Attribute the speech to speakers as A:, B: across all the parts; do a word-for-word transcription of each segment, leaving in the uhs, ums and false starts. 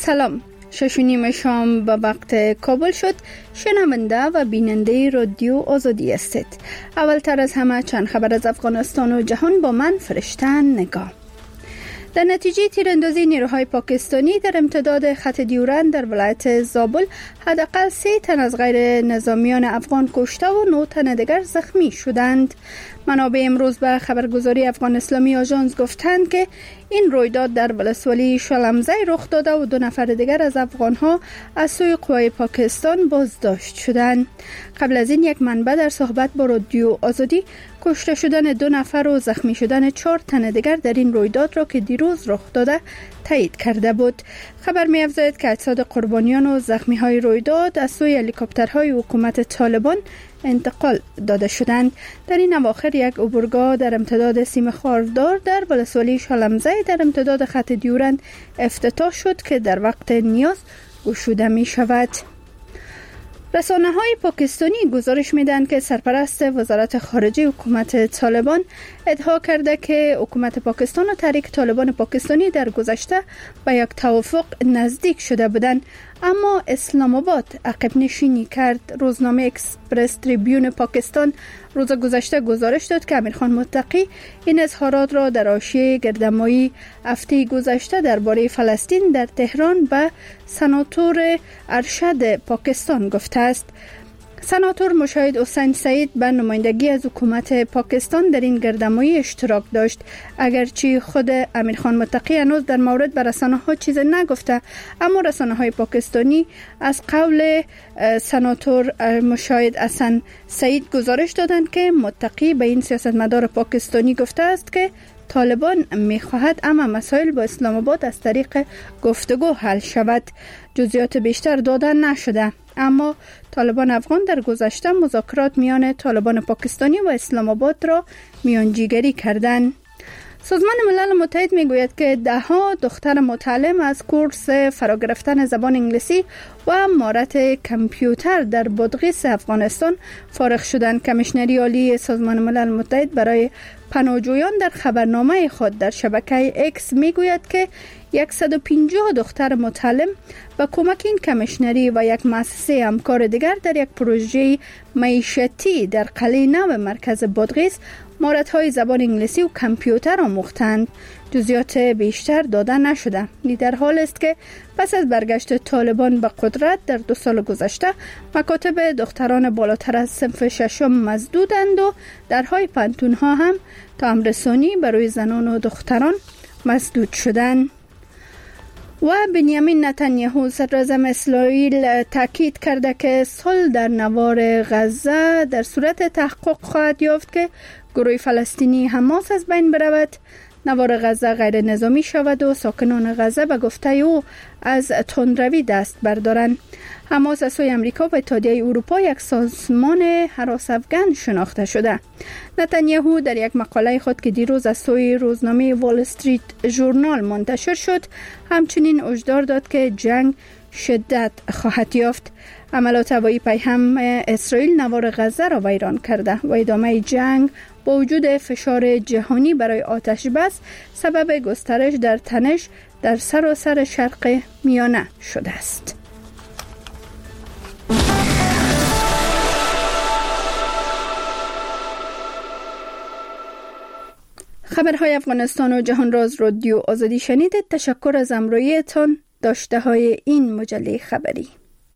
A: سلام، شش و نیم شام به وقت کابل شد. شنونده و بیننده رادیو آزادی هستید. اولتر از همه چند خبر از افغانستان و جهان با من فرشته نگاه. در نتیجه تیراندازی نیروهای پاکستانی در امتداد خط دیورند در ولایت زابل حداقل سه تن از غیر نظامیان افغان کشته و نه تن دیگر زخمی شدند. منابع امروز به خبرگزاری افغان اسلامی آژانس گفتند که این رویداد در ولسوالی شلمزی رخ داده و دو نفر دیگر از افغانها از سوی قوای پاکستان بازداشت شدند. قبل از این یک منبع در صحبت با رادیو آزادی کشته شدن دو نفر و زخمی شدن چهار تن دیگر در این رویداد را که دیروز رخ داده تایید کرده بود. خبر می افزاید که اجساد قربانیان و زخمی های رویداد از سوی هلیکوپترهای حکومت طالبان انتقال داده شدند. در این اواخر یک عبورگاه در امتداد سیم خاردار در ولسوالی شلمزی در امتداد خط دیورند افتتاح شد که در وقت نیاز گشوده می شود. رسانه های پاکستانی گزارش میدن که سرپرست وزارت خارجه حکومت طالبان ادعا کرده که حکومت پاکستان و تحریک طالبان پاکستانی در گذشته به یک توافق نزدیک شده بودند، اما اسلام آباد عقب نشینی کرد. روزنامه اکسپرس تریبیون پاکستان روز گذشته گزارش داد که امیرخان متقی این اظهارات را در حاشیه گردهمایی هفته گذشته درباره فلسطین در تهران به سناتور ارشد پاکستان گفته است. سناتور مشاهد حسین سعید به نمایندگی از حکومت پاکستان در این گردهمایی اشتراک داشت. اگرچه خود امیرخان متقی هنوز در مورد به رسانه‌ها چیز نگفته، اما رسانه‌های پاکستانی از قول سناتور مشاهد حسین سعید گزارش دادند که متقی به این سیاستمدار پاکستانی گفته است که طالبان می‌خواهد اما مسائل با اسلام آباد از طریق گفتگو حل شود. جزئیات بیشتر داده نشده، اما طالبان افغان در گذشته مذاکرات میان طالبان پاکستانی و اسلام آباد را میانجیگری کردند. سازمان ملل متحد میگوید که ده ها دختر متعلم از کورس فرا گرفتن زبان انگلیسی و مهارت کامپیوتر در بادغیس افغانستان فارغ شدند. کمیشنری عالی سازمان ملل متحد برای پناهجویان در خبرنامه خود در شبکه اکس میگوید که صد و پنجاه دختر متعلم با کمک این کمیشنری و یک مؤسسه همکار دیگر در یک پروژه معیشتی در قلعه نو مرکز بادغیس مهارت‌های زبان انگلیسی و کامپیوتر آموختند. جزئیات بیشتر داده نشده. در حال است که پس از برگشت طالبان به قدرت در دو سال گذشته مکاتب دختران بالاتر از صنف ششم مسدودند و درهای پانتون‌ها هم تا امرسانی برای زنان و دختران مسدود شدند. و بنیامین نتانیاهو صدراعظم اسرائیل تاکید کرده که صلح در نوار غزه در صورت تحقق خواهد یافت که گروه فلسطینی حماس از بین برود، نوار غزه غیر نظامی شود و ساکنان غزه به گفته او از تندروی دست بردارند. حماس از سوی امریکا و اتحادیه اروپا یک سازمان هراس افغان شناخته شده. نتانیاهو در یک مقاله خود که دیروز از سوی روزنامه وال استریت ژورنال منتشر شد همچنین هشدار داد که جنگ شدت خواهد یافت. عملات هوایی پیهم اسرائیل نوار غزه را ویران کرده و ادامه جنگ با وجود فشار جهانی برای آتش بس سبب گسترش در تنش در سراسر شرق میانه شده است. خبرهای افغانستان و جهان را از رادیو آزادی شنیدید. تشکر از همراهیتان. داشته های این مجله خبری.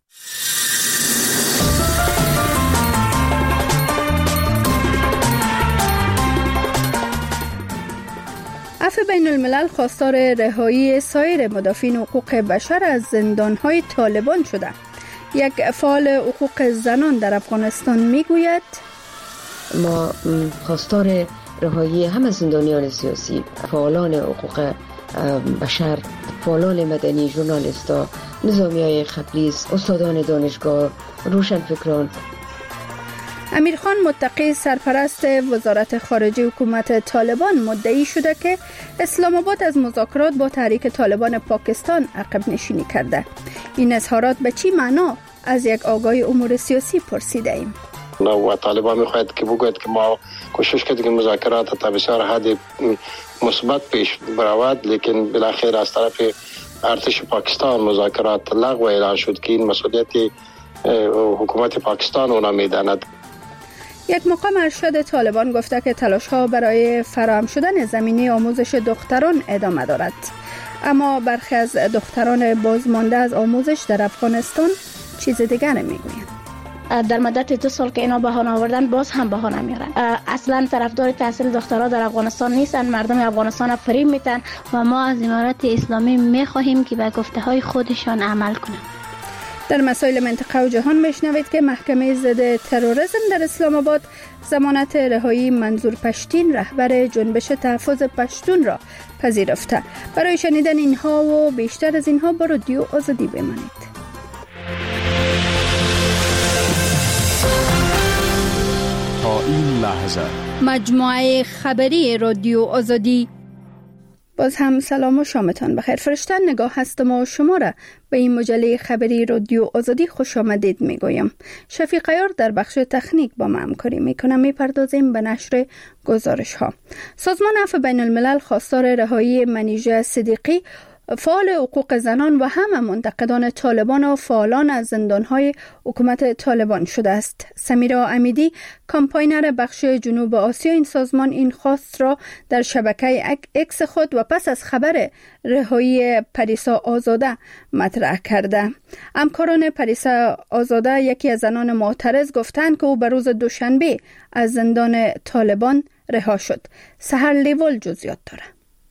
A: عفو بین الملل خواستار رهایی سایر مدافعین حقوق بشر از زندانهای طالبان شده. یک فعال حقوق زنان در افغانستان میگوید
B: ما خواستار رهایی همه زندانیان سیاسی، فعالان حقوق بشر، فعالان مدنی، ژورنالیستا، نظامیای خبلیس، استادان دانشگاه، روشنفکران.
A: امیرخان متقی سرپرست وزارت خارجه حکومت طالبان مدعی شده که اسلام آباد از مذاکرات با تحریک طالبان پاکستان عقب نشینی کرده. این اظهارات به چی معنا؟ از یک آگاه امور سیاسی پرسیده ایم.
C: و طالبان میخواهد که بگوید که ما کوشش کردیم که مذاکرات تا بسیار حد مثبت پیش برود، لیکن بالاخره از طرف ارتش پاکستان مذاکرات لغو اعلان شد که این مسئولیت حکومت پاکستان اونا میداند.
A: یک مقام ارشد طالبان گفته که تلاش‌ها برای فراهم شدن زمینه آموزش دختران ادامه دارد، اما برخی از دختران بازمانده از آموزش در افغانستان چیز دیگر میگویند.
D: در مدت دو سال که اینا بهانه آوردن باز هم بهانه میارن. اصلا طرفدار تحصیل دخترها در افغانستان نیستن، مردم افغانستان فریب میتن
E: و ما از امارات اسلامی میخواهیم که به گفته های خودشان عمل کنند.
A: در مسائل منطقه و جهان میشنوید که محکمه ضد تروریسم در اسلام آباد ضمانت رهایی منظور پشتین رهبر جنبش تحفظ پشتون را پذیرفته. برای شنیدن اینها و بیشتر از اینها با رادیو آزادی بمانید.
F: تا این لحظه
A: مجموعه خبری رادیو آزادی. باز هم سلام و شامتان بخیر. فرشتن نگاه هستم و شما را به این مجله خبری رادیو آزادی خوش آمدید میگویم. شفیق عیار در بخش تکنیک با ما همکاری میکنم. میپردازیم به نشر گزارش ها. سازمان عفو بین الملل خواستار رهایی منیژه صدیقی، فعال حقوق زنان و همه منتقدان طالبان و فعالان از زندانهای حکومت طالبان شده است. سمیرا امیدی، کامپاینر بخش جنوب آسیا این سازمان، این خواست را در شبکه اکس خود و پس از خبر رهایی پریسا آزاده مطرح کرده. همکاران پریسا آزاده، یکی از زنان معترض، گفتند که او به روز دوشنبه از زندان طالبان رها شد. سحر لیول جزئیات داره.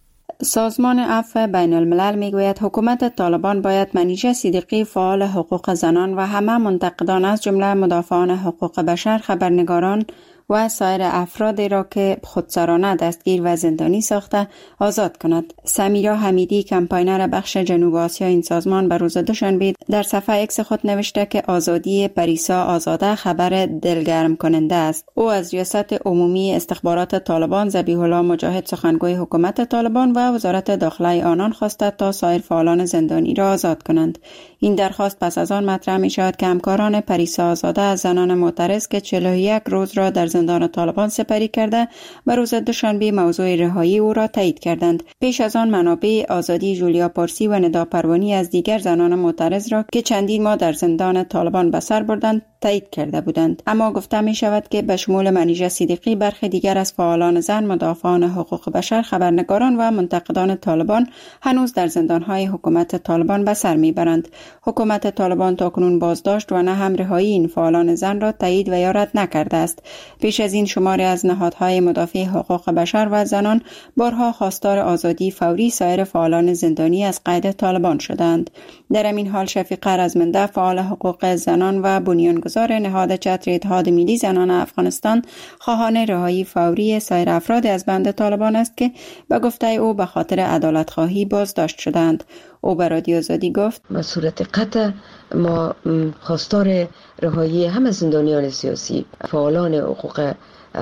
G: سازمان عفو بین الملل میگوید حکومت طالبان باید منیژه صدیقی، فعال حقوق زنان و همه منتقدان از جمله مدافعان حقوق بشر، خبرنگاران و سایر افرادی را که خودسرانه دستگیر و زندانی ساخته آزاد کند. سمیرا حمیدی، کمپاینر بخش جنوب آسیا این سازمان، به روز دوشنبه در صفحه اکس خود نوشته که آزادی پریسا آزاده خبر دلگرم کننده است. او از ریاست عمومی استخبارات طالبان ذبیح الله مجاهد، سخنگوی حکومت طالبان و وزارت داخله آنان خواسته تا سایر فعالان زندانی را آزاد کنند. این درخواست پس از آن مطرح می شود که همکاران پریسا آزاده از زنان معترض که چهل و یک روز را در زندان طالبان سپری کرده به روز دوشنبه موضوع رهایی او را تایید کردند. پیش از آن منابع آزادی جولیا پارسی و ندا پروانی از دیگر زنان معترض را که چندین ماه در زندان طالبان به سر بردند تایید کرده بودند. اما گفته می شود که به شمول منیژه صدیقی برخی دیگر از فعالان زن، مدافعان حقوق بشر، خبرنگاران و منتقدان طالبان هنوز در زندانهای حکومت طالبان به سر می برند. حکومت طالبان تاکنون بازداشت و نه هم رهایی این فعالان زن را تایید و یا رد نکرده است. پیش از این شماری از نهادهای مدافع حقوق بشر و زنان بارها خواستار آزادی فوری سایر فعالان زندانی از قید طالبان شدند. در همین حال شفیق رزمنده، فعال حقوق زنان و بنیانگذار نهاد چتر اتحاد ملی زنان افغانستان، خواهان رهایی فوری سایر افراد از بند طالبان است که به گفته او به خاطر عدالت خواهی بازداشت شدند. او به رادیو آزادی گفت:
B: به صورت قطع ما خواستار رهایی همه زندانیان سیاسی، فعالان حقوق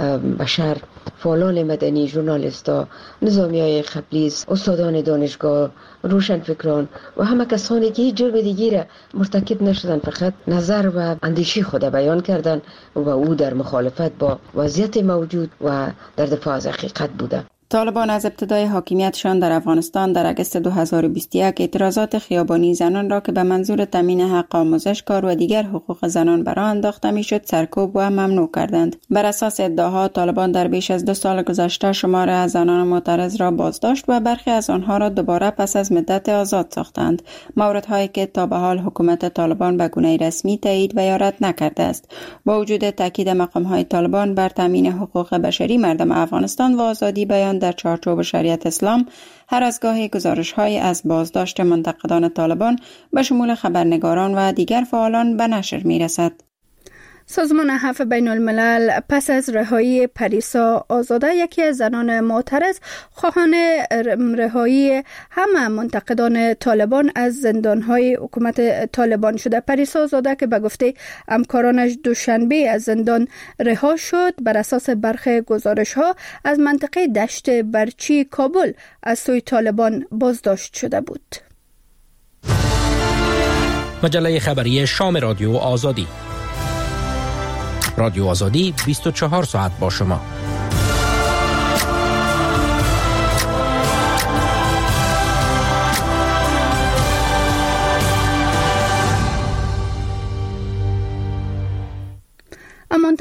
B: بشر، فعالان مدنی، ژورنالیستا، نظامیای خبلیس، استادان دانشگاه، روشنفکران و همه کسانی که هیچ جرم دیگری را مرتکب نشدن، فقط نظر و اندیشه خود بیان کردند و او در مخالفت با وضعیت موجود و در دفاع از حقیقت بوده.
G: طالبان از ابتدای حاکمیتشان در افغانستان در اگست دو هزار و بیست و یک اعتراضات خیابانی زنان را که به منظور تامین حق آموزش، کار و دیگر حقوق زنان بر آن انداخته میشد سرکوب و ممنوع کردند. بر اساس ادعاها طالبان در بیش از دو سال گذشته شمار از زنان معترض را بازداشت و برخی از آنها را دوباره پس از مدت آزاد ساختند. موردهایی که تا به حال حکومت طالبان به گونه رسمی تایید و یا رد نکرده است. با وجود تاکید مقام‌های طالبان بر تامین حقوق بشری مردم افغانستان و آزادی بیان در چارچوب شریعت اسلام، هر از گاهی گزارش‌های از بازداشت منتقدان طالبان به شمول خبرنگاران و دیگر فعالان به نشر می‌رسد.
A: سازمان عفو بین الملل پس از رهایی پریسا آزاده، یکی از زنان معترض، خواهان رهایی همه منتقدان طالبان از زندانهای حکومت طالبان شده. پریسا آزاده که به گفته همکارانش دوشنبه از زندان رها شد، بر اساس برخی گزارش‌ها از منطقه دشت برچی کابل از سوی طالبان بازداشت شده بود.
H: مجله خبری شام رادیو آزادی. رادیو آزادی بیست و چهار ساعت با شما.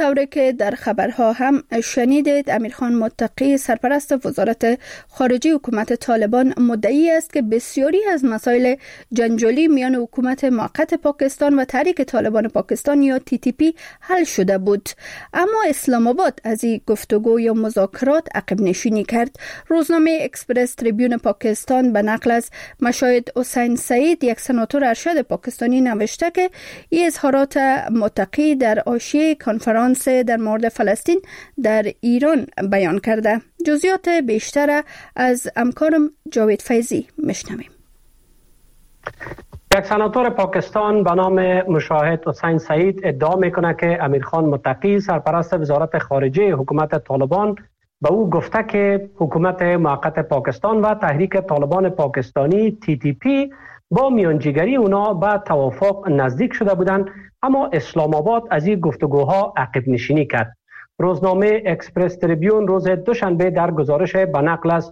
A: طوری که در خبرها هم شنیدید، امیرخان متقی سرپرست وزارت خارجه حکومت طالبان مدعی است که بسیاری از مسائل جنجالی میان حکومت موقت پاکستان و تحریک طالبان پاکستان یا تی تی پی حل شده بود، اما اسلام آباد از این گفتگو یا مذاکرات عقب نشینی کرد. روزنامه اکسپرس تریبیون پاکستان به نقل از مشاهد حسین سعید، یک سناتور ارشد پاکستانی، نوشته که این اظهارات متقی در حاشیه کنفرانس در مورد فلسطین در ایران بیان کرده. جزئیات بیشتر از همکارم جاوید فیضی میشنویم.
I: یک سناتور پاکستان به نام مشاهد حسین سعید ادعا میکنه که امیرخان متقی سرپرست وزارت خارجه حکومت طالبان به او گفته که حکومت موقت پاکستان و تحریک طالبان پاکستانی تی تی پی با میانجیگری اونا به توافق نزدیک شده بودند، اما اسلام آباد از این گفتگوها عقب نشینی کرد. روزنامه اکسپرس تریبیون روز دوشنبه در گزارش به نقل از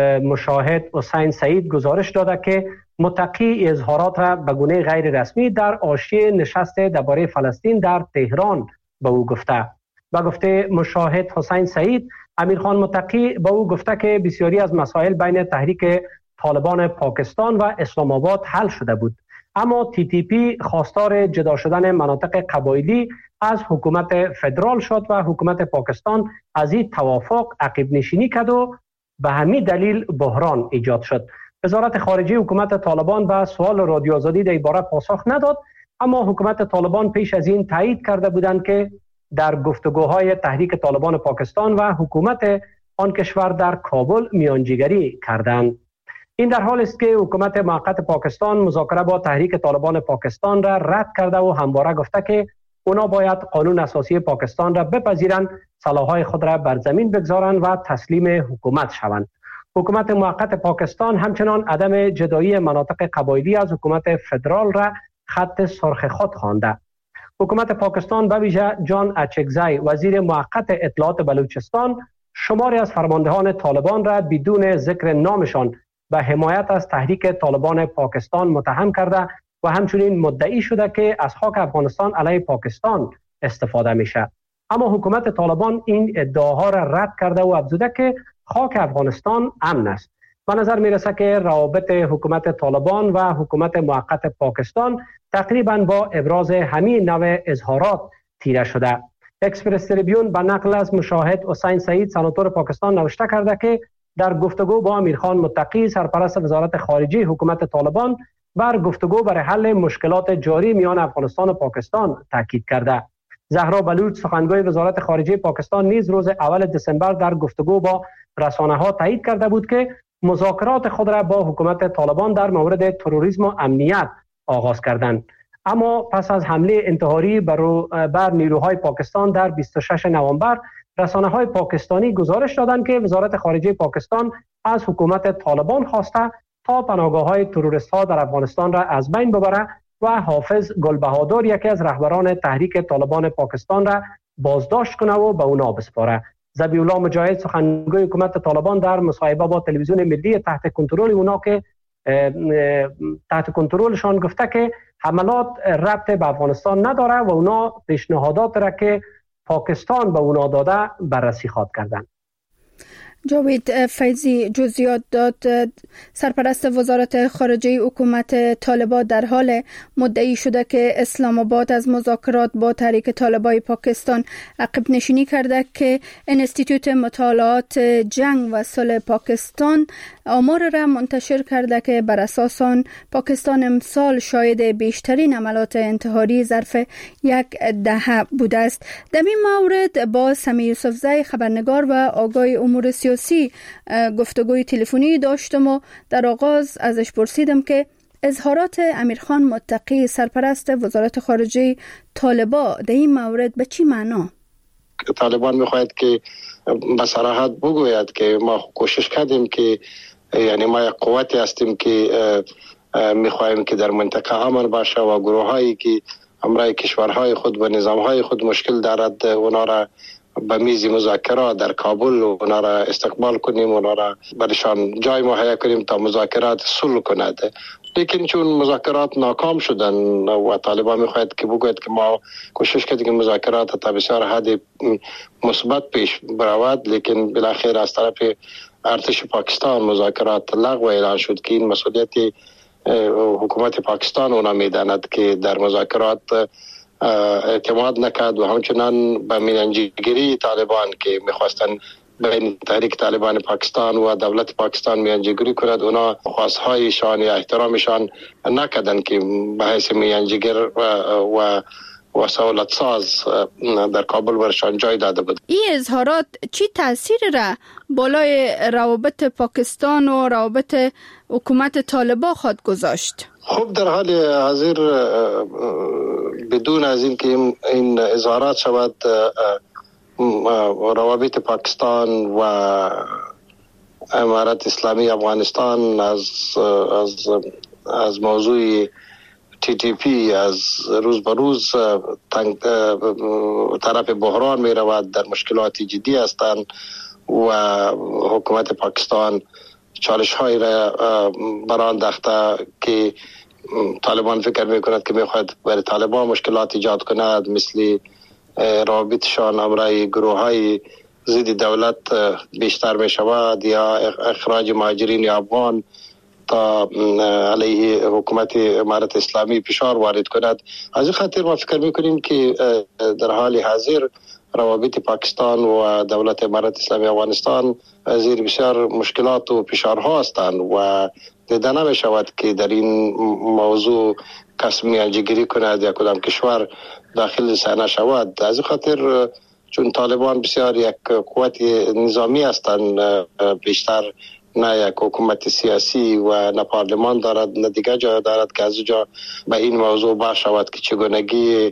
I: مشاهد حسین سعید گزارش داده که متقی اظهارات را به گونه غیر رسمی در حاشیه نشست درباره فلسطین در تهران به او گفته. با گفته مشاهد حسین سعید، امیرخان متقی به او گفته که بسیاری از مسائل بین تحریک طالبان پاکستان و اسلام آباد حل شده بود، اما تی تی پی خواستار جدا شدن مناطق قبایلی از حکومت فدرال شد و حکومت پاکستان از این توافق عقب نشینی کرد و به همین دلیل بحران ایجاد شد. وزارت خارجه حکومت طالبان به سوال رادیو آزادی در این باره پاسخ نداد، اما حکومت طالبان پیش از این تایید کرده بودند که در گفتگوهای تحریک طالبان پاکستان و حکومت آن کشور در کابل میانجیگری کردند. این در حال است که حکومت موقت پاکستان مذاکره با تحریک طالبان پاکستان را رد کرده و همواره گفته که اونا باید قانون اساسی پاکستان را بپذیرند، سلاح‌های خود را بر زمین بگذارند و تسلیم حکومت شوند. حکومت موقت پاکستان همچنان عدم جدایی مناطق قبایلی از حکومت فدرال را خط سرخ خود خوانده. حکومت پاکستان به ویژه جان اچکزی، وزیر موقت اطلاعات بلوچستان، شماری از فرماندهان طالبان را بدون ذکر نامشان به حمایت از تحریک طالبان پاکستان متهم کرده و همچنین مدعی شده که از خاک افغانستان علیه پاکستان استفاده میشه. اما حکومت طالبان این ادعاها را رد کرده و افزوده که خاک افغانستان امن است. به نظر میرسه که روابط حکومت طالبان و حکومت موقت پاکستان تقریبا با ابراز همین نوع اظهارات تیره شده. اکسپرس تریبیون به نقل از مشاهد حسین سعید سناتور پاکستان نوشته کرده که در گفتگو با امیرخان متقی سرپرست وزارت خارجه حکومت طالبان بر گفتگو برای حل مشکلات جاری میان افغانستان و پاکستان تاکید کرده. زهرا بلوچ سخنگوی وزارت خارجه پاکستان نیز روز اول دسامبر در گفتگو با رسانه‌ها تایید کرده بود که مذاکرات خود را با حکومت طالبان در مورد تروریسم و امنیت آغاز کردند. اما پس از حمله انتحاری بر, بر نیروهای پاکستان در بیست و ششم نوامبر، رسانه‌های پاکستانی گزارش دادند که وزارت خارجه پاکستان از حکومت طالبان خواسته تا پناهگاه‌های تروریست‌ها در افغانستان را از بین ببره و حافظ گلبهادر، یکی از رهبران تحریک طالبان پاکستان، را بازداشت کنه و به اونا بسپاره. ذبیح الله مجاهد سخنگوی حکومت طالبان در مصاحبه با تلویزیون ملی تحت کنترل اونا که تحت کنترلشان گفته که حملات ربط به افغانستان نداره و اونا پیشنهادات را که پاکستان به اونا داده بررسی خواهد کردن.
A: جاوید فیضی جزئیات داد. سرپرست وزارت خارجه حکومت طالبان در حال مدعی شده که اسلام آباد از مذاکرات با تحریک طالبان پاکستان عقب نشینی کرده که انستیتوت مطالعات جنگ و صلح پاکستان آمار را منتشر کرده که بر اساس آن پاکستان امسال شاهد بیشترین عملات انتحاری ظرف یک دهه بوده است. در این مورد با سمی یوسفزی خبرنگار و آگاه امور سیاسی گفتگوی تلفنی داشتم و در آغاز ازش پرسیدم که اظهارات امیرخان متقی سرپرست وزارت خارجه طالبان در این مورد به چی معنا؟
C: طالبان میخواهد که به صراحت بگوید که ما کوشش کردیم که یعنی ما یک قوتی هستیم که میخواهیم که در منطقه امن باشه و گروه هایی که امرای کشورهای خود و نظام های خود مشکل دارد اونا را به میز مذاکرات در کابل و اونا را استقبال کنیم، اونا را برشان جای مهیا کنیم تا مذاکرات صلح کند. لیکن چون مذاکرات ناکام شدن و طالبان میخواهد که بگوید که ما کوشش کردیم که مذاکرات تا بسیار حد مثبت پیش برود، لیکن بالاخره از طرف ارتش پاکستان مذاکرات لغو اعلان شد که این مسئولیت حکومت پاکستان اونا میداند که در مذاکرات اعتماد نکرد و همچنان به میانجیگری طالبان که میخواستن بین تحریک طالبان پاکستان و دولت پاکستان میانجیگری کند، اونا خواستهایشان یا احترامشان نکردن که به حیث میانجیگر و, و و سهولت ساز در کابل برشان جای داده بود.
A: این اظهارات چی تاثیر را بالای روابط پاکستان و روابط حکومت طالبان خود گذاشت؟
C: خب در حال حاضر بدون از این که این اظهارات شود، روابط پاکستان و امارت اسلامی افغانستان از از از موضوع تی تی پی از روز به روز تنگ طرف بحران می رود، در مشکلات جدی هستند و حکومت پاکستان چالش های را بران داخته که طالبان فکر می کند که می خواهد برای طالبان مشکلات ایجاد کند، مثل روابطشان امرای گروه های ضد دولت بیشتر می شود یا اخراج مهاجرین افغان تا علیه حکومت امارت اسلامی فشار وارد کند. از این خاطر ما فکر میکنیم که در حال حاضر روابط پاکستان و دولت امارت اسلامی افغانستان زیر بسیار مشکلات و فشارها هستند و دیده نمی شود که در این موضوع کس میانجیگری کند یا کدام کشور داخل صحنه شود. از این خاطر چون طالبان بسیار یک قوت نظامی هستند، بیشتر نه یک حکومت سیاسی و نه پارلمان دارد نه دیگر جا دارد که از جا به این موضوع باش شود که چگونگی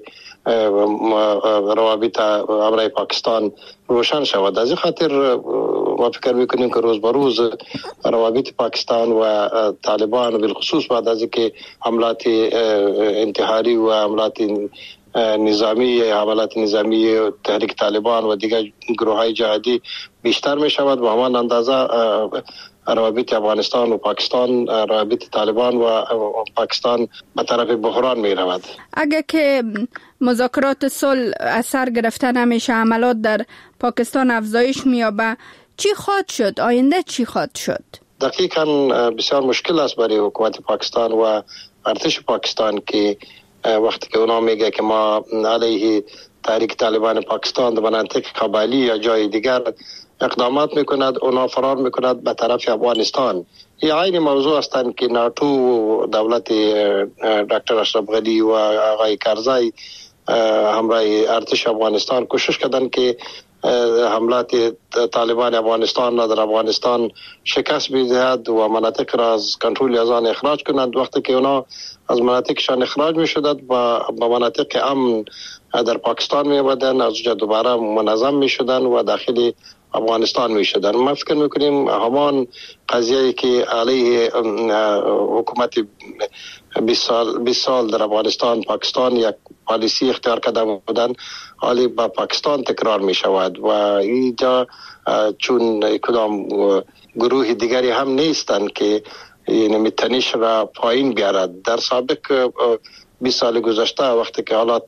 C: روابط امرای پاکستان روشن شود. از این خاطر ما فکر میکنیم که روز به روز روابط پاکستان و طالبان بالخصوص بعد از اینکه حملات انتحاری و حملات نظامی حملات نظامی تحریک طالبان و دیگر گروه های جهادی بیشتر می شود و همان اندازه روابط افغانستان و پاکستان، روابط طالبان و پاکستان به طرف بحران می رود.
A: اگر که مذاکرات صلح اثر گرفته نمیشه، عملات در پاکستان افزایش می‌یابه، چی خواهد شد؟ آینده چی خواهد شد؟
C: دقیقاً بسیار مشکل است برای حکومت پاکستان و ارتش پاکستان که وقتی که اونا میگه که ما علیه تحریک طالبان پاکستان در مناطق قبایلی یا جای دیگر اقدامات میکند، اونا فرار میکند به طرف افغانستان. این عین موضوع هستند که ناتو و دولت دکتر اشرف غنی و آقای کرزی همراه ارتش افغانستان کوشش کردند که حملات طالبان افغانستان در افغانستان شکست بدهد و مناطق را از کنترل از آن اخراج کنند. وقتی که اونا از مناطقشان اخراج می شدند و به مناطق امن در پاکستان می آمدند، از اونجا دوباره منظم می شدند و داخل افغانستان می شدند. ما فکر می کنیم همان قضیه که علیه حکومت بیست سال بیست سال در افغانستان پاکستان یک پالیسی اختیار کرده بودن، حالی با پاکستان تکرار می شود و اینجا چون کدام گروه دیگری هم نیستند که این تنش را پایین بیارد. در سابق بیست سال گذشته وقتی که حالات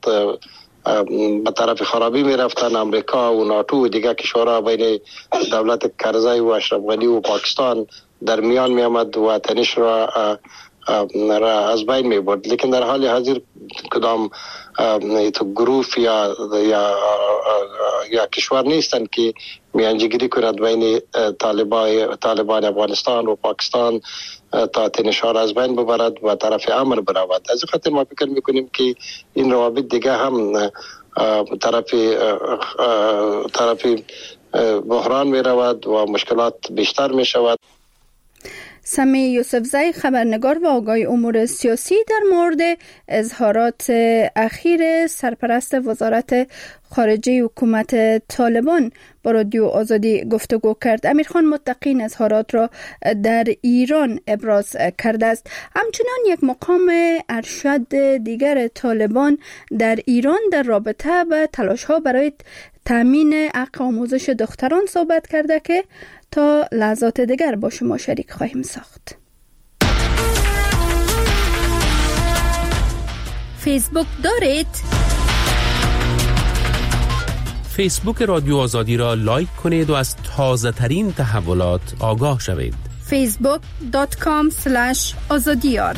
C: به طرف خرابی می رفتن، امریکا و ناتو و دیگر کشورها بین دولت کرزی و اشرف غنی و پاکستان در میان می آمد و تنش را را از بین می برد. لیکن در حال حاضر کدام گروه یا یا یا کشور نیستند که میانجیگری کند بین طالبان طالبان افغانستان و پاکستان تا تنش ها را از بین ببرد و طرف امن برود. از این خاطر ما فکر میکنیم که این روابط دیگه هم طرف طرف بحران می رود و مشکلات بیشتر می شود.
A: سمی یوسفزی خبرنگار و آگاه امور سیاسی در مورد اظهارات اخیر سرپرست وزارت خارجه حکومت طالبان با رادیو آزادی گفتگو کرد. امیرخان متقی اظهارات را در ایران ابراز کرده است. همچنان یک مقام ارشد دیگر طالبان در ایران در رابطه با تلاش‌ها برای تامین حق آموزش دختران صحبت کرده که تا لحظات دیگر با شما شریک خواهیم ساخت. فیسبوک دارید؟
J: فیسبوک رادیو آزادی را لایک کنید و از تازه ترین تحولات آگاه شوید.
A: فیسبوک دات کام اسلش آزادیار.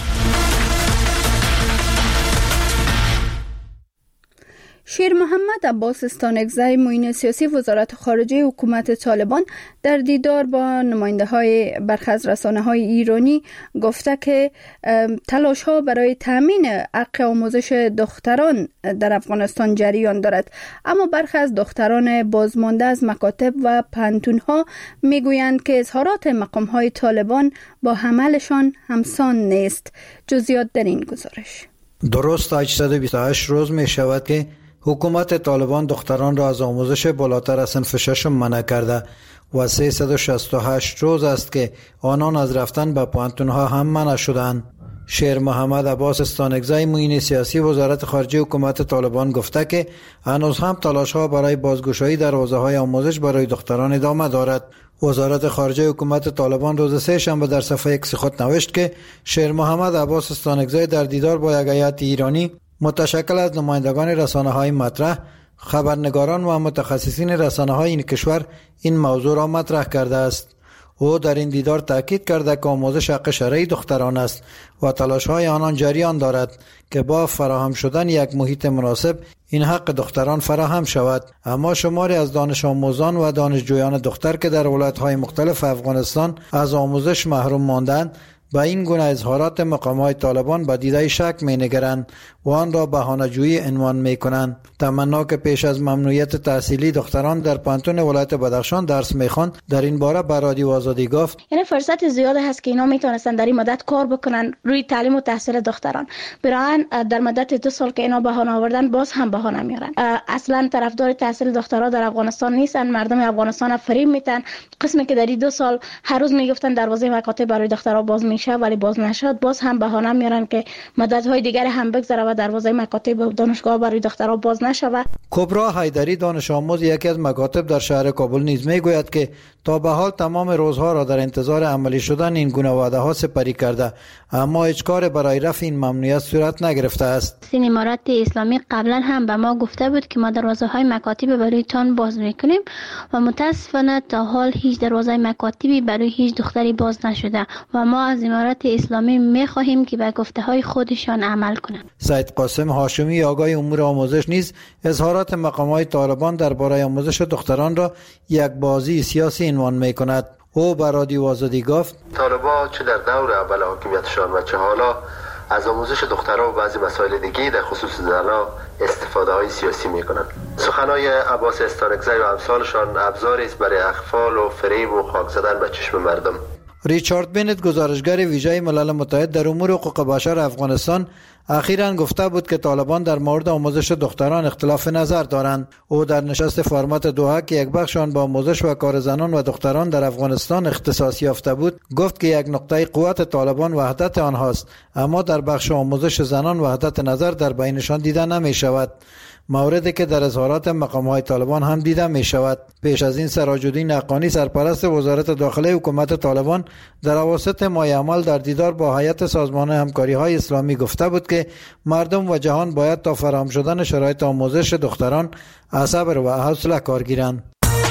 A: شیر محمد عباس استانکزی معین سیاسی وزارت خارجه حکومت طالبان در دیدار با نماینده های برخی از رسانه های ایرانی گفته که تلاش ها برای تامین حق آموزش دختران در افغانستان جریان دارد، اما برخی از دختران بازمانده از مکاتب و پانتون ها میگویند که اظهارات مقام های طالبان با عملشان همسان نیست. جزئیات در این گزارش.
K: درست هشتصد و بیست و هشت روز می شود که حکومت طالبان دختران را از آموزش بالاتر از صنف ششم منع کرده و سیصد و شصت و هشت روز است که آنان از رفتن به پانتونها هم منع شدند. شیر محمد عباس استانکزی معین سیاسی وزارت خارجه حکومت طالبان گفته که هنوز هم تلاش‌ها برای بازگشایی دروازه‌های آموزش برای دختران ادامه دارد. وزارت خارجه حکومت طالبان روز سه شنبه در صفحه ایکس خود نوشت که شیر محمد عباس استانکزی در دیدار با یک هیئت ایرانی متشکل از نمایندگان رسانه‌های مطرح، خبرنگاران و متخصصین رسانه‌های این کشور این موضوع را مطرح کرده است. او در این دیدار تاکید کرده که آموزش حق شرعی دختران است و تلاش‌های آنان جریان دارد که با فراهم شدن یک محیط مناسب این حق دختران فراهم شود. اما شماری از دانش آموزان و دانشجویان دختر که در ولایت‌های مختلف افغانستان از آموزش محروم ماندند با این گونه اظهارات مقامات طالبان با دیده شک می نگرند و آن را بهانه‌جویی عنوان می کنند. تمنا که پیش از ممنوعیت تحصیلی دختران در پانتون ولایت بدخشان درس می خواند در این باره به رادیو آزادی گفت
D: یعنی فرصت زیاده هست که اینا میتونستن در این مدت کار بکنن روی تعلیم و تحصیل دختران. برای در مدت دو سال که اینا بهانه آوردن باز هم بهانه میارن. اصلا طرفدار تحصیل دخترها در افغانستان نیستن، مردم افغانستان فریب میتن. قسمی که در این دو سال هر روز میگفتن دروازه مکاتب برای دخترها باز میشه ولی باز نشد، باز هم بهانه میارن که مدت‌های دیگر هم بگذره و دروازه مکاتب و دانشگاه برای دخترها باز نشود.
K: کبرا حیدری دانش آموز یکی از مکاتب در شهر کابل نیز میگوید که تا به حال تمام روزها را در انتظار عملی شدن این گونه وعده ها سپری کرده، اما هیچ کار برای رفع این ممنوعیت صورت نگرفته است.
E: سین امارات اسلامی قبلا هم به ما گفته بود که ما دروازه های مکاتب برای تان باز میکنیم و متاسفانه تا حال هیچ دروازه مکاتبی برای هیچ دختری باز نشده و ما از امارات اسلامی میخواهیم که به گفته های خودشان عمل کنند.
K: سید قاسم هاشمی آگاه امور آموزش نیز اظهارات مقامات طالبان درباره آموزش دختران را یک بازی سیاسی عنوان میکند. او به رادیو آزادی گفت
L: طالبان چه در دور اول حاکمیتشان و چه حالا از آموزش دخترها و بعضی مسائل دیگه در خصوص زنها استفاده های سیاسی میکنند. سخنهای عباس استانکزی و امثالشان ابزاری است برای اغفال و فریب و خاک زدن به چشم مردم.
K: ریچارد بنت گزارشگر ویژه ملل متحد در امور حقوق بشر افغانستان اخیراً گفته بود که طالبان در مورد آموزش دختران اختلاف نظر دارند. او در نشست فرمت دوحه که یک بخش آن با آموزش و کار زنان و دختران در افغانستان اختصاص یافته بود گفت که یک نقطه قوت طالبان وحدت آنهاست، اما در بخش آموزش زنان وحدت نظر در بینشان دیده نمی شود، موردی که در اظهارات مقام‌های طالبان هم دیده می شود. پیش از این سراج‌الدین حقانی سرپرست وزارت داخله حکومت طالبان در اواسط ماه عمل در دیدار با هیئت سازمان همکاری‌های اسلامی گفته بود که مردم و جهان باید تا فراهم شدن شرایط آموزش دختران از صبر و حوصله کار گیرند.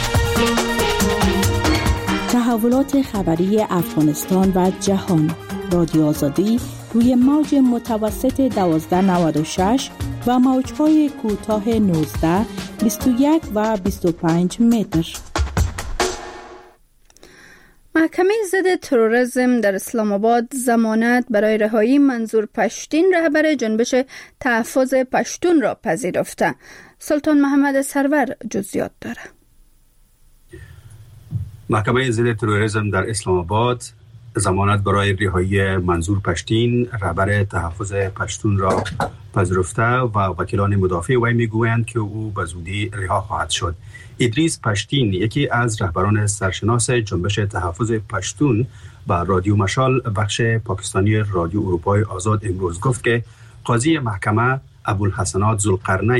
M: تحولات خبری افغانستان و جهان. رادیو آزادی روی موج متوسط دوازده نود و شش و موج‌های کوتاه نوزده، بیست و یک و بیست و پنج متر.
A: محکمه ضد تروریسم در اسلام آباد ضمانت برای رهایی منظور پشتین رهبر جنبش تحفظ پشتون را پذیرفته. سلطان محمد سرور جزئیات دارد.
N: محکمه ضد تروریسم در اسلام آباد ضمانت برای رهایی منظور پشتین رهبر تحفظ پشتون را پذیرفته و وکیلان مدافع وی میگویند که او به زودی رها خواهد شد. ادریس پشتین یکی از رهبران سرشناس جنبش تحفظ پشتون با رادیو مشال بخش پاکستانی رادیو اروپای آزاد امروز گفت که قاضی محکمه ابوالحسنات ذوالقرنین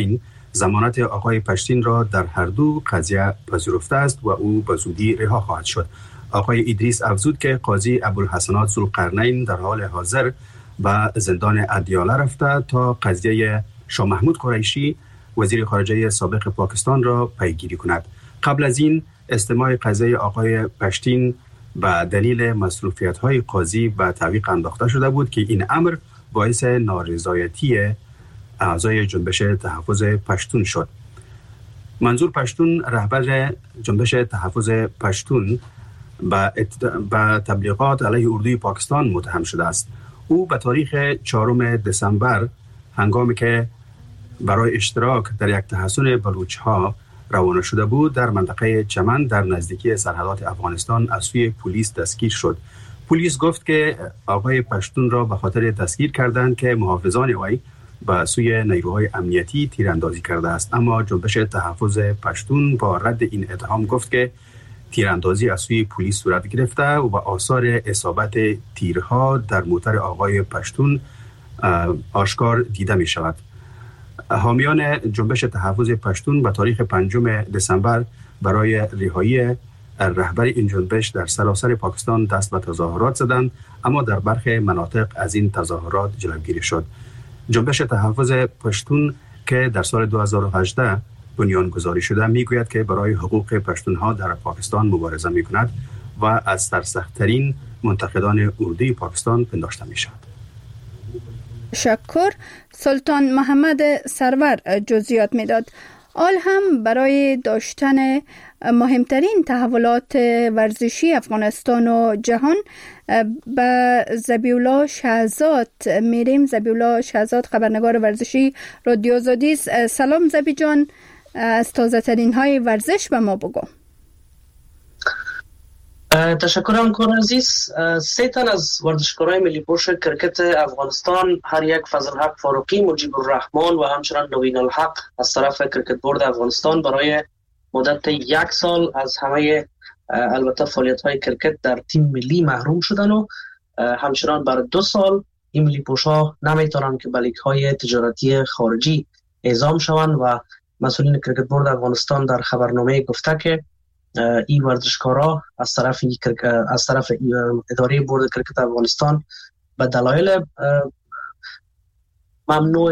N: ضمانت آقای پشتین را در هر دو قضیه پذیرفته است و او به زودی رها خواهد شد. آقای ادریس افزود که قاضی ابوالحسنات ذوالقرنین در حال حاضر به زندان ادیاله رفته تا قضیه شاه محمود قریشی وزیر خارجه سابق پاکستان را پیگیری کند. قبل از این استماع قضیه آقای پشتین به دلیل مصروفیت‌های قاضی به تعویق انداخته شده بود که این امر باعث نارضایتی اعضای جنبش تحفظ پشتون شد. منظور پشتون رهبر جنبش تحفظ پشتون به تبلیغات علیه اردوی پاکستان متهم شده است. او به تاریخ چهارم دسامبر هنگامی که برای اشتراک در یک تحصن بلوچ‌ها روانه شده بود در منطقه چمن در نزدیکی سرحدات افغانستان از سوی پلیس دستگیر شد. پلیس گفت که آقای پشتون را به خاطر دستگیر کردند که محافظان وی به سوی نیروهای امنیتی تیراندازی کرده است، اما جنبش تحفظ پشتون با رد این اتهام گفت که تیراندازی از سوی پلیس صورت گرفته و با آثار اصابت تیرها در موتر آقای پشتون آشکار دیده می شود. حامیان جنبش تحفظ پشتون به تاریخ پنجم دسامبر برای رهایی رهبر این جنبش در سراسر پاکستان دست به تظاهرات زدند، اما در برخی مناطق از این تظاهرات جلوگیری شد. جنبش تحفظ پشتون که در سال دو هزار و هجده بنیانگذاری شده میگوید که برای حقوق پشتونها در پاکستان مبارزه میکند و از سرسخت‌ترین منتقدان اردوی پاکستان پنداشته میشود.
A: شکر. سلطان محمد سرور جزئیات میداد. آل هم برای داشتن مهمترین تحولات ورزشی افغانستان و جهان به ذبیح‌الله شهزاد میریم. ذبیح‌الله شهزاد خبرنگار ورزشی رادیو آزادی. سلام ذبی جان، از تازه ترین های ورزش به ما بگو.
O: تشکرم کور عزیز. سه تن از ورزشکارای ملی پوش کرکت افغانستان، هر یک فضل حق فاروقی، مجیب الرحمن و همچنان نوین الحق از طرف کرکت بورد افغانستان برای مدت یک سال از همه البته فعالیت های کرکت در تیم ملی محروم شدن و همچنان برای دو سال این ملی پوش ها نمیتونن که به لیگ های تجارتی خارجی اعزام شوند و مسئولین کرکت بورد افغانستان در خبرنامه گفته که این ورزشکارا از طرف از طرف اداره بورد کرکت افغانستان به دلایل ممنوع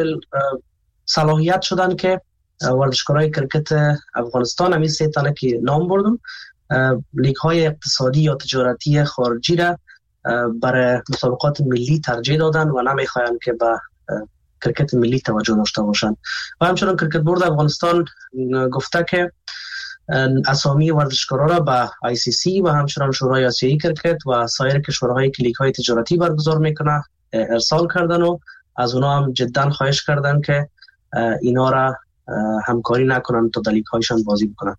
O: صلاحیت شدن که ورزشکارای کرکت افغانستان همین سه تنه که نام بردم لیگ های اقتصادی یا تجارتی خارجی را برای مسابقات ملی ترجیح دادن و نمیخواین که به کرکت ملی توجه داشته باشند. و همچنان کرکت بورد افغانستان گفته که اسامی ورزشکارا را به آی سی سی و همچنان شورای آسیایی کرکت و سایر کشورهای که لیگ‌های تجارتی برگزار میکنه ارسال کردن و از اونا هم جدا خواهش کردن که اینا را همکاری نکنن تا در لیگ‌هایشان بازی بکنن.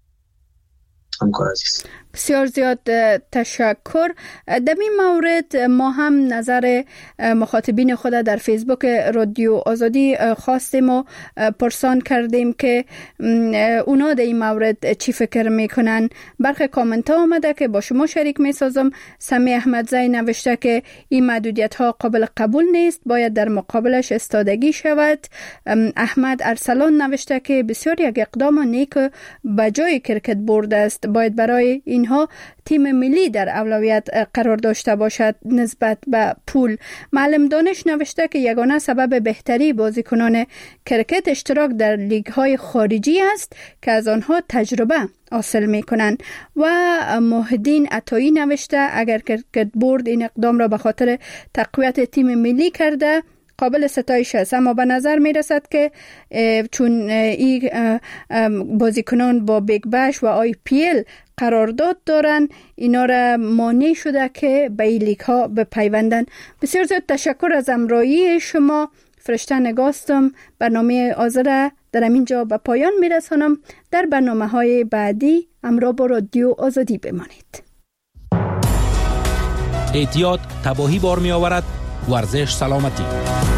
O: همکار عزیز،
A: بسیار زیاد تشکر. در این مورد ما هم نظر مخاطبین خود در فیسبوک رادیو آزادی خواستیم و پرسان کردیم که اونا در این مورد چی فکر میکنن. برخی کامنت ها آمده که با شما شریک میسازم. سمی احمدزی نوشته که این محدودیت ها قابل قبول نیست، باید در مقابلش استادگی شود. احمد ارسلان نوشته که بسیار یک اقدام نیک به جای کرکت بورد است، باید برای اینها تیم ملی در اولویت قرار داشته باشد نسبت به پول. معلم دانش نوشته که یگانه سبب بهتری بازیکنان کرکت اشتراک در لیگ های خارجی است که از آنها تجربه حاصل می کنند. و محدین عطایی نوشته اگر کرکت بورد این اقدام را به خاطر تقویت تیم ملی کرده قابل ستایش است، اما به نظر می رسد که چون این بازیکنان با بیگ بش و آی پی ال قرارداد دارن، اینا را مانع شده که به این لیگ ها بپیوندن. بسیار زیاد تشکر از همراهی شما. فرشته نگاستم. برنامه آذر در اینجا به پایان می رسانم. در برنامه های بعدی همراه با رادیو آزادی بمانید.
H: احتیاط تباهی بار می آورد. ورزش سلامتی.